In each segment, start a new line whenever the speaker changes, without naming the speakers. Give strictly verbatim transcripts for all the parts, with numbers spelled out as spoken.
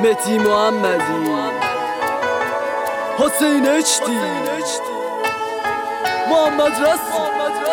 مهدی محمدی، حسین اچدی، محمد رسول.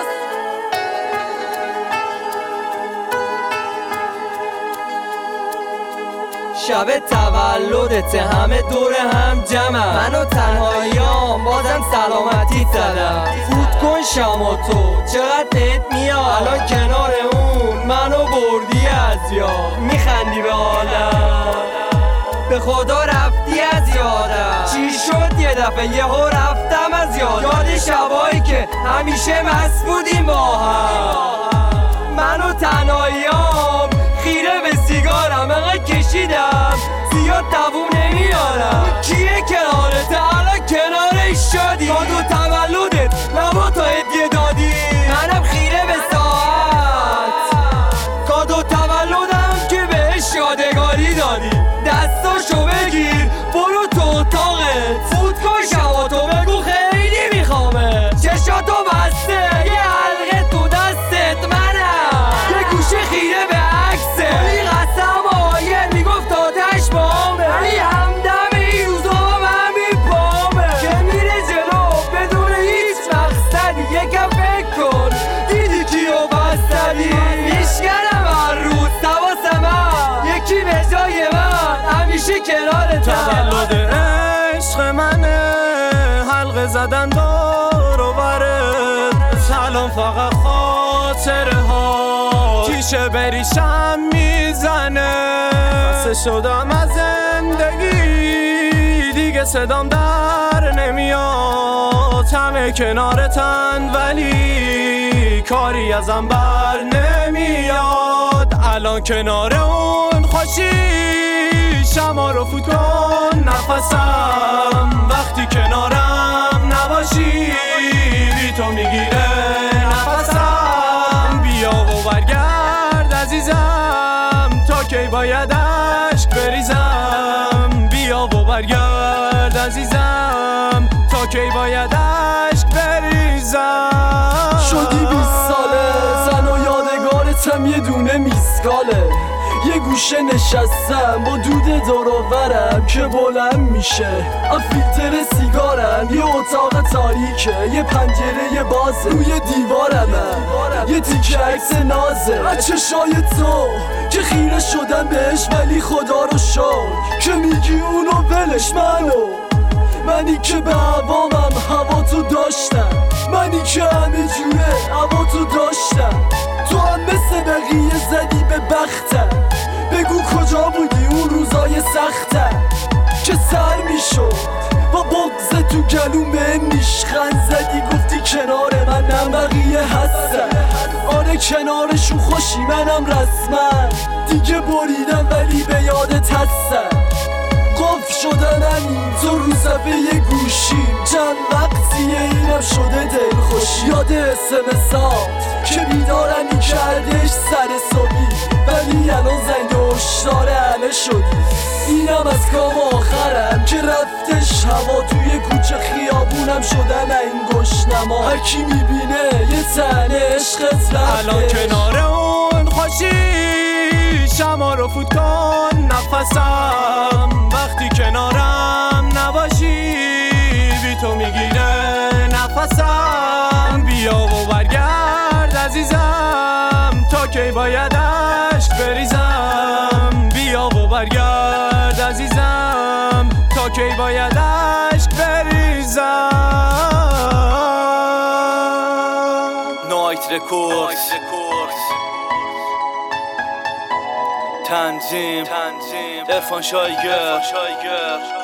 شب تولدت همه دور هم جمع، منو تنهاییام بازم سلامتی زدم. فوت کن شما تو چقدر بهت میاد، الان کنار اون منو بردی از یاد. میخندی به عالم، به خدا رفتی از یادم. چی شد یه دفعه یهو رفتم از یاد، یاد شبایی که همیشه مست بودیم با هم. منو تنهاییام خیره به سیگارم، انقدر کشیدم زیاد دووم نمیارم. کیه کنارت الان کنارش شدی، کادو تولدت لبا تا هدیه دادی، منم خیره به ساعت کادو تولدم که بهش یادگاری دادی. دستاشو بگیر برو تو اتاقت، فوت کن شباتو بگو خیلی میخوامه. چشاتو بسته یه حلقه تو دستت منم، یه گوشه خیره به عکسه، ولی قسم آیه میگفت آتش بامه. ولی همدم این روزا هم همین پامه که میره جلو بدون هیچ مقصدی. یکم فکر کن دیدی کیو بستدی، میشکنم هر روز تواس من، یکی به جای من همیشه کنارت.
تولد عشق منه، حلقه زدن دور و برت، سلام فقط خاطره ها تیشه بریشم میزنه. خسته شدم از زندگی دیگه صدام در نمیاد، همه کنارتن ولی کاری ازم بر نمیاد. الان کنار اون خوشی شما رو فوت کن نفسم، وقتی کنارم نباشی بی تو میگیره نفسم. بیا و برگرد عزیزم، تا کی باید عشق بریزم. بیا و برگرد عزیزم، تا کی باید عشق بریزم.
شدی بیست ساله زن و یادگارتم یه دونه میسکاله، یه گوشه نشستم با دود دوروبرم که بلند میشه از فیلتر سیگارم. یه اتاق تاریکه، یه پنجره بازه، روی دیوارمه یه تیکه عکس نازه از چشای تو که خیره شدم بهش. ولی خدا رو شکر که میگی اونو ولش، منو منی که به هوامم هوا تو داشتم، منی که همه جوره هوا تو داشتم. تو هم مثل بقیه زدی به بختم، بگو کجا بودی اون روزای سختم که سر میشد با بغض تو گلوم بهم نیشخند زدی. گفتی کنار منم بقیه هستم، آره کنارشون خوشی منم رسما دیگه بریدم ولی به یادت هستم. قف شدن همین تو رو صفحه گوشیم، چند وقتیه اینم شده دل خوشی. یاد اسمسات که بیدارمی کردش سر صبحی، ولی الان زنگ هشدار همه شدی. اینم از کام آخرم که رفتش هوا، توی کوچه خیابونم شدم این گشنما. هرکی میبینه یه تنه عشقت رفته.
الان کنار اون خوشی شما رو فوت کن نفسم، وقتی کنارم نباشی بی تو میگیره نفسم. بیا و برگرد عزیزم، تا کی باید عشق بریزم. بیا و برگرد عزیزم، تا کی باید عشق بریزم.
نایت رکورد تنظیم عرفان شایگر.